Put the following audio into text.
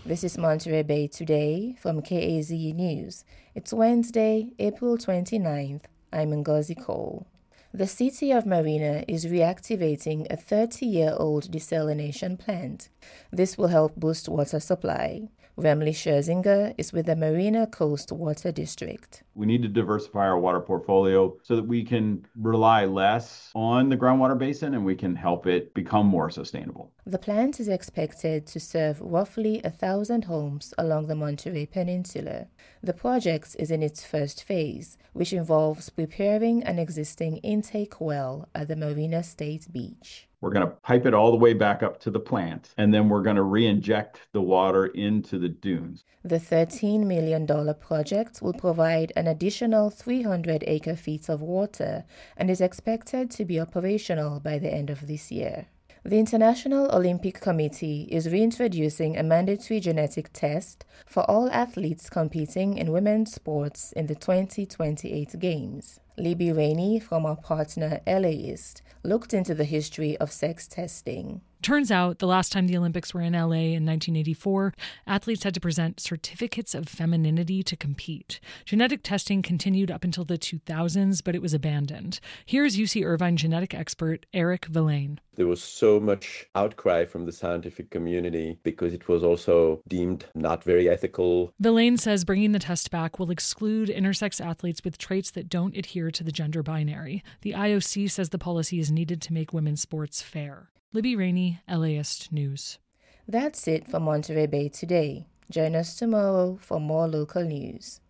This is Monterey Bay Today from KAZU News. It's Wednesday, April 29th. I'm Ngozi Cole. The city of Marina is reactivating a 30-year-old desalination plant. This will help boost water supply. Remli Scherzinger is with the Marina Coast Water District. We need to diversify our water portfolio so that we can rely less on the groundwater basin and we can help it become more sustainable. The plant is expected to serve roughly 1,000 homes along the Monterey Peninsula. The project is in its first phase, which involves preparing an existing intake well at the Marina State Beach. We're going to pipe it all the way back up to the plant, and then we're going to re-inject the water into the dunes. The $13 million project will provide an additional 300 acre-feet of water and is expected to be operational by the end of this year. The International Olympic Committee is reintroducing a mandatory genetic test for all athletes competing in women's sports in the 2028 Games. Libby Rainey from our partner LAist looked into the history of sex testing. Turns out the last time the Olympics were in LA in 1984, athletes had to present certificates of femininity to compete. Genetic testing continued up until the 2000s, but it was abandoned. Here's UC Irvine genetic expert Eric Villain. There was so much outcry from the scientific community because it was also deemed not very ethical. Villain says bringing the test back will exclude intersex athletes with traits that don't adhere to the gender binary. The IOC says the policy is needed to make women's sports fair. Libby Rainey, LAist News. That's it for Monterey Bay Today. Join us tomorrow for more local news.